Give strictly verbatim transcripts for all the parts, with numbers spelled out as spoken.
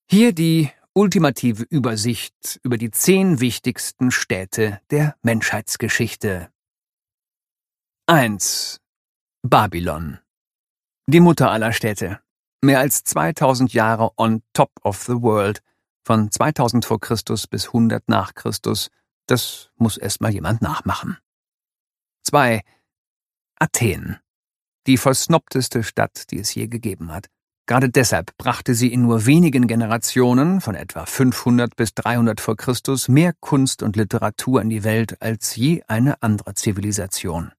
Hier die ultimative Übersicht über die zehn wichtigsten Städte der Menschheitsgeschichte. eins. Babylon. Die Mutter aller Städte. Mehr als zweitausend Jahre on top of the world. Von zweitausend vor Christus bis hundert nach Christus. Das muss erst mal jemand nachmachen. zwei. Athen. Die versnobteste Stadt, die es je gegeben hat. Gerade deshalb brachte sie in nur wenigen Generationen, von etwa fünfhundert bis dreihundert vor Christus, mehr Kunst und Literatur in die Welt als je eine andere Zivilisation.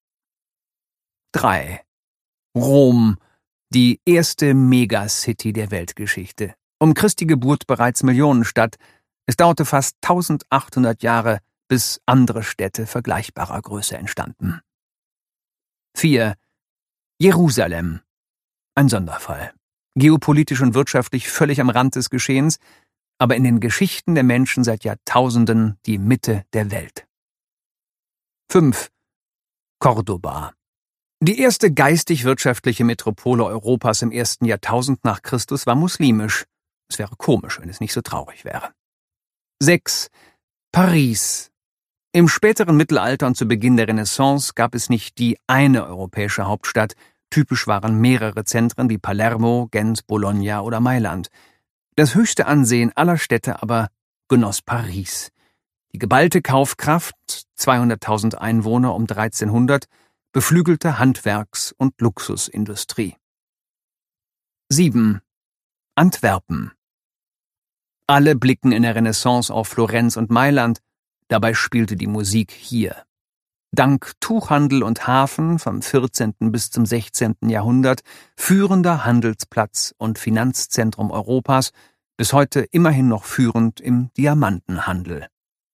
drei. Rom, die erste Megacity der Weltgeschichte. Um Christi Geburt bereits Millionenstadt. Es dauerte fast eintausendachthundert Jahre, bis andere Städte vergleichbarer Größe entstanden. vier. Jerusalem. Ein Sonderfall. Geopolitisch und wirtschaftlich völlig am Rand des Geschehens, aber in den Geschichten der Menschen seit Jahrtausenden die Mitte der Welt. fünf. Cordoba. Die erste geistig-wirtschaftliche Metropole Europas im ersten Jahrtausend nach Christus war muslimisch. Es wäre komisch, wenn es nicht so traurig wäre. sechs. Paris. Im späteren Mittelalter und zu Beginn der Renaissance gab es nicht die eine europäische Hauptstadt. Typisch waren mehrere Zentren wie Palermo, Gent, Bologna oder Mailand. Das höchste Ansehen aller Städte aber genoss Paris. Die geballte Kaufkraft, zweihunderttausend Einwohner um dreizehnhundert, beflügelte Handwerks- und Luxusindustrie. sieben. Antwerpen. Alle blicken in der Renaissance auf Florenz und Mailand, dabei spielte die Musik hier. Dank Tuchhandel und Hafen vom vierzehnten bis zum sechzehnten Jahrhundert führender Handelsplatz und Finanzzentrum Europas, bis heute immerhin noch führend im Diamantenhandel.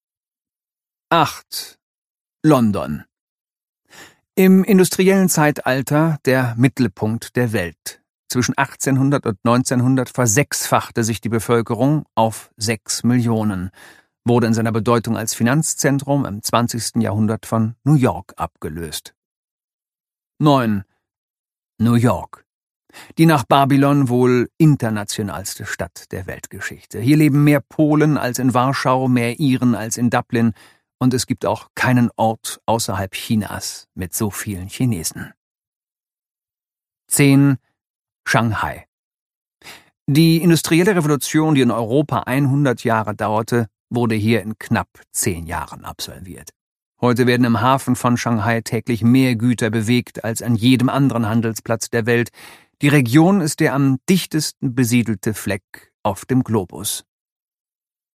acht. London. Im industriellen Zeitalter der Mittelpunkt der Welt. Zwischen achtzehnhundert und neunzehnhundert versechsfachte sich die Bevölkerung auf sechs Millionen, wurde in seiner Bedeutung als Finanzzentrum im zwanzigsten Jahrhundert von New York abgelöst. neun. New York. Die nach Babylon wohl internationalste Stadt der Weltgeschichte. Hier leben mehr Polen als in Warschau, mehr Iren als in Dublin, und es gibt auch keinen Ort außerhalb Chinas mit so vielen Chinesen. zehn. Shanghai. Die industrielle Revolution, die in Europa hundert Jahre dauerte, wurde hier in knapp zehn Jahren absolviert. Heute werden im Hafen von Shanghai täglich mehr Güter bewegt als an jedem anderen Handelsplatz der Welt. Die Region ist der am dichtesten besiedelte Fleck auf dem Globus.